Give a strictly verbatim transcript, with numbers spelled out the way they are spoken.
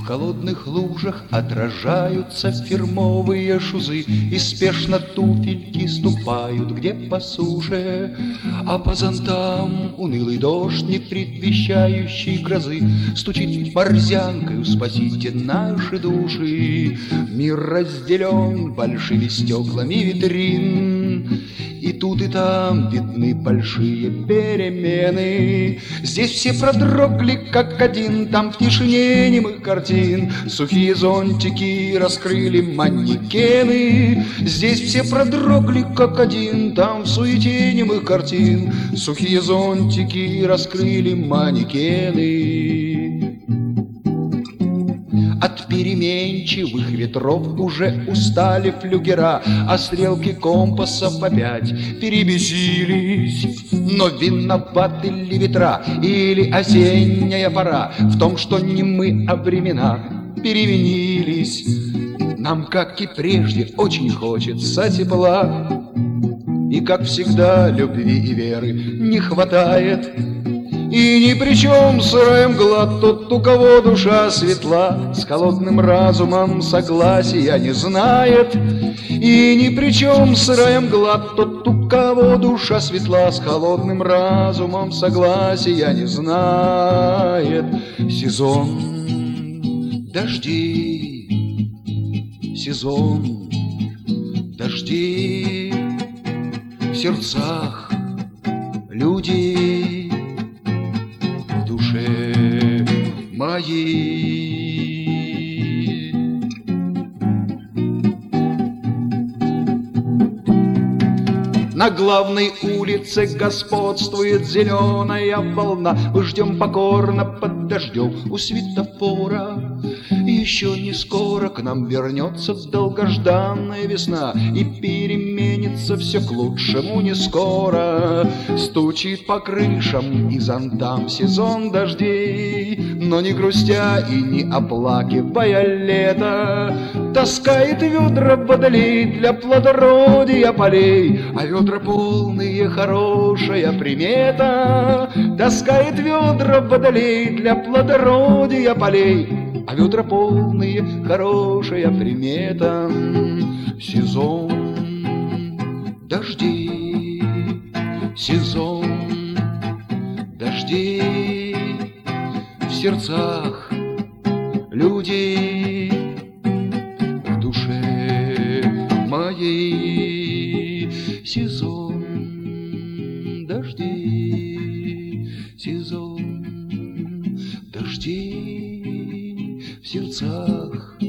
холодных лужах отражаются фирмовые шузы, и спешно туфельки ступают где по суше, а по зонтам унылый дождь, не предвещающий грозы, стучит борзянкою: спасите наши души. Мир разделен большими стеклами витрин, и тут и там видны большие перемены. Здесь все продрогли как один, там в тишине немых картин сухие зонтики раскрыли манекены. Здесь все продрогли как один, там в суете немых картин сухие зонтики раскрыли манекены. От переменчивых ветров уже устали флюгера, а стрелки компасов опять перебесились. Но виноваты ли ветра или осенняя пора в том, что не мы, а времена переменились? Нам, как и прежде, очень хочется тепла, и, как всегда, любви и веры не хватает. И ни при чем сырая мгла тот, у кого душа светла, с холодным разумом согласия не знает. И ни при чем сырая мгла тот, у кого душа светла, с холодным разумом согласия не знает. Сезон дождей, сезон дождей в сердцах людей, моей. На главной улице господствует зеленая волна. Мы ждем покорно под дождем у светофора. Еще не скоро к нам вернется долгожданная весна, и переменится все к лучшему не скоро. Стучит по крышам и зонтам сезон дождей, но не грустя и не оплакивая лето, таскает ведра водолей для плодородия полей. А ведра полные — хорошая примета. Таскает ведра водолей для плодородия полей, а ведра полные — хорошая примета. Сезон дождей, сезон дождей в сердцах людей, в душе моей. Сезон дождей, сезон дождей в сердцах